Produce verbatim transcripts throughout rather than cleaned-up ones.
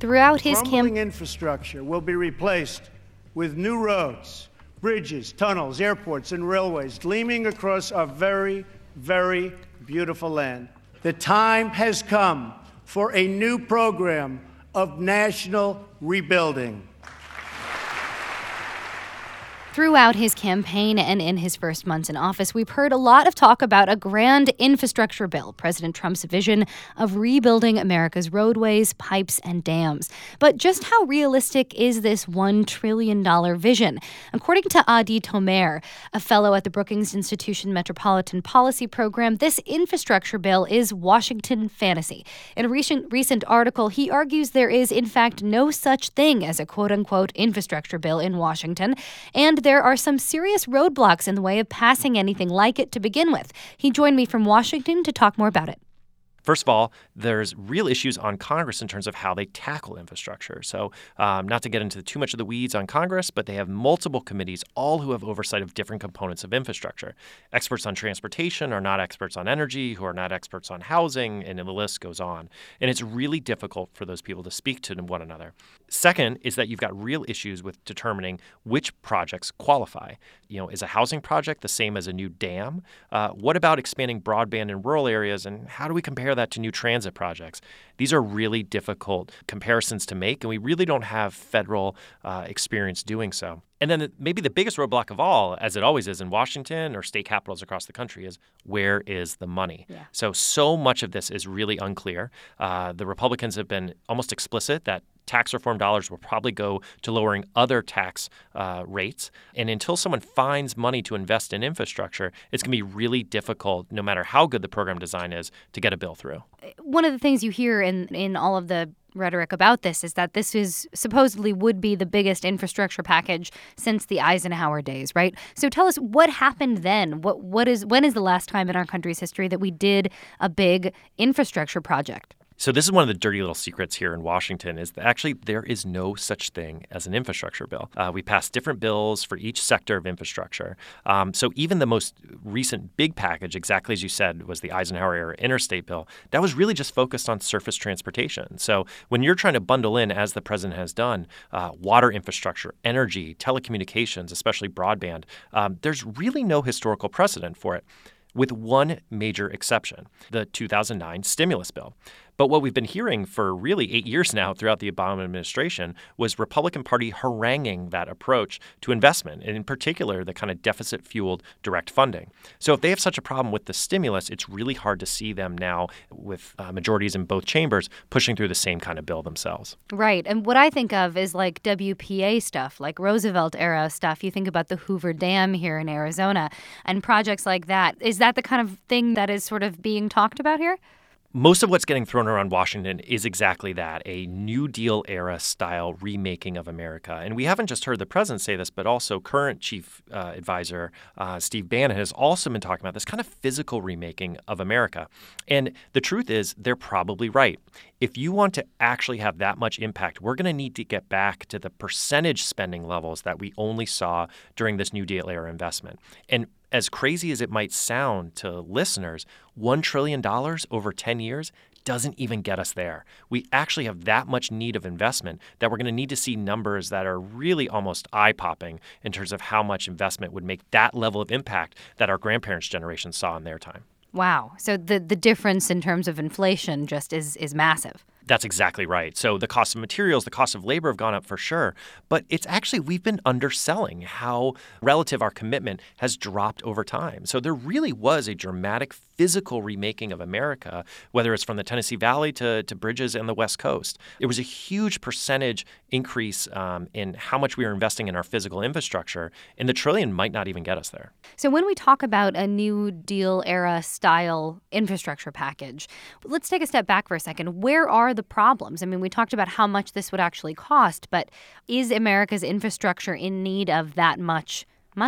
Throughout his Crumbling camp- infrastructure will be replaced with new roads, bridges, tunnels, airports, and railways gleaming across our very, very beautiful land. The time has come for a new program of national rebuilding. Throughout his campaign and in his first months in office, we've heard a lot of talk about a grand infrastructure bill, President Trump's vision of rebuilding America's roadways, pipes, and dams. But just how realistic is this one trillion dollars vision? According to Adi Tomer, a fellow at the Brookings Institution Metropolitan Policy Program, this infrastructure bill is Washington fantasy. In a recent, recent article, he argues there is, in fact, no such thing as a quote-unquote infrastructure bill in Washington, and there are some serious roadblocks in the way of passing anything like it to begin with. He joined me from Washington to talk more about it. First of all, there's real issues on Congress in terms of how they tackle infrastructure. So um, not to get into too much of the weeds on Congress, but they have multiple committees, all who have oversight of different components of infrastructure. Experts on transportation are not experts on energy, who are not experts on housing, and the list goes on. And it's really difficult for those people to speak to one another. Second is that you've got real issues with determining which projects qualify. You know, is a housing project the same as a new dam? Uh, what about expanding broadband in rural areas, and how do we compare that to new transit projects? These are really difficult comparisons to make, and we really don't have federal uh, experience doing so. And then maybe the biggest roadblock of all, as it always is in Washington or state capitals across the country, is where is the money? Yeah. So, so much of this is really unclear. Uh, the Republicans have been almost explicit that tax reform dollars will probably go to lowering other tax uh, rates. And until someone finds money to invest in infrastructure, it's going to be really difficult, no matter how good the program design is, to get a bill through. One of the things you hear in, in all of the rhetoric about this is that this is supposedly would be the biggest infrastructure package since the Eisenhower days, right? So tell us, what happened then? What what is when is the last time in our country's history that we did a big infrastructure project? So this is one of the dirty little secrets here in Washington, is that actually there is no such thing as an infrastructure bill. Uh, we pass different bills for each sector of infrastructure. Um, so even the most recent big package, exactly as you said, was the Eisenhower-era interstate bill. That was really just focused on surface transportation. So when you're trying to bundle in, as the president has done, uh, water infrastructure, energy, telecommunications, especially broadband, um, there's really no historical precedent for it, with one major exception, the two thousand nine stimulus bill. But what we've been hearing for really eight years now throughout the Obama administration was Republican Party haranguing that approach to investment, and in particular, the kind of deficit-fueled direct funding. So if they have such a problem with the stimulus, it's really hard to see them now, with uh, majorities in both chambers, pushing through the same kind of bill themselves. Right. And what I think of is like W P A stuff, like Roosevelt-era stuff. You think about the Hoover Dam here in Arizona and projects like that. Is that the kind of thing that is sort of being talked about here? Most of what's getting thrown around Washington is exactly that, a New Deal era style remaking of America. And we haven't just heard the president say this, but also current chief uh, advisor uh, Steve Bannon has also been talking about this kind of physical remaking of America. And the truth is, they're probably right. If you want to actually have that much impact, we're going to need to get back to the percentage spending levels that we only saw during this New Deal era investment. And as crazy as it might sound to listeners, one trillion dollars over ten years doesn't even get us there. We actually have that much need of investment that we're going to need to see numbers that are really almost eye-popping in terms of how much investment would make that level of impact that our grandparents' generation saw in their time. Wow. So the, the difference in terms of inflation just is is massive. That's exactly right. So the cost of materials, the cost of labor have gone up for sure. But it's actually, we've been underselling how relative our commitment has dropped over time. So there really was a dramatic physical remaking of America, whether it's from the Tennessee Valley to, to bridges and the West Coast. It was a huge percentage increase um, in how much we were investing in our physical infrastructure, and the trillion might not even get us there. So when we talk about a New Deal era style infrastructure package, let's take a step back for a second. Where are the problems? I mean, we talked about how much this would actually cost, but is America's infrastructure in need of that much money?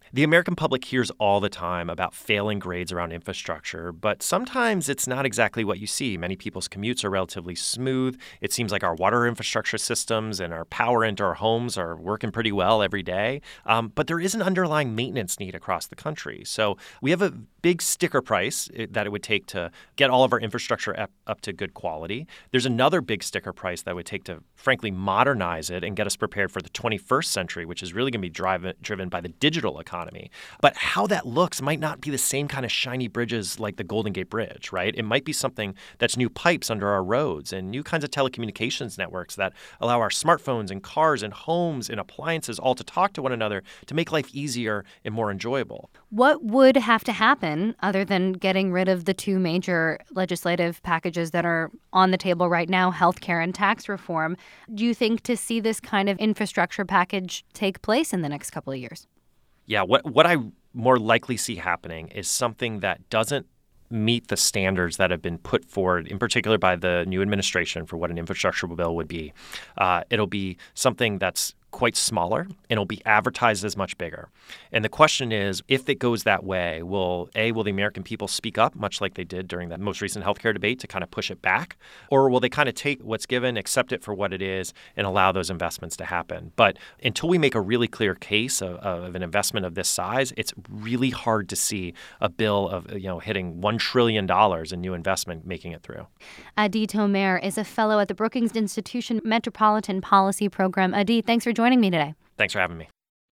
The American public hears all the time about failing grades around infrastructure, but sometimes it's not exactly what you see. Many people's commutes are relatively smooth. It seems like our water infrastructure systems and our power into our homes are working pretty well every day. Um, but there is an underlying maintenance need across the country. So we have a big sticker price that it would take to get all of our infrastructure up, up to good quality. There's another big sticker price that it would take to, frankly, modernize it and get us prepared for the twenty-first century, which is really going to be driven, driven by the digital economy. But how that looks might not be the same kind of shiny bridges like the Golden Gate Bridge, right? It might be something that's new pipes under our roads and new kinds of telecommunications networks that allow our smartphones and cars and homes and appliances all to talk to one another to make life easier and more enjoyable. What would have to happen other than getting rid of the two major legislative packages that are on the table right now, healthcare and tax reform, do you think, to see this kind of infrastructure package take place in the next couple of years? Yeah, what what I more likely see happening is something that doesn't meet the standards that have been put forward, in particular by the new administration, for what an infrastructure bill would be. Uh, it'll be something that's quite smaller, and it'll be advertised as much bigger. And the question is, if it goes that way, will A, will the American people speak up, much like they did during that most recent healthcare debate, to kind of push it back? Or will they kind of take what's given, accept it for what it is, and allow those investments to happen? But until we make a really clear case of, of an investment of this size, it's really hard to see a bill of, you know, hitting one trillion dollars in new investment making it through. Adi Tomer is a fellow at the Brookings Institution Metropolitan Policy Program. Adi, thanks for joining me today. Thanks for having me.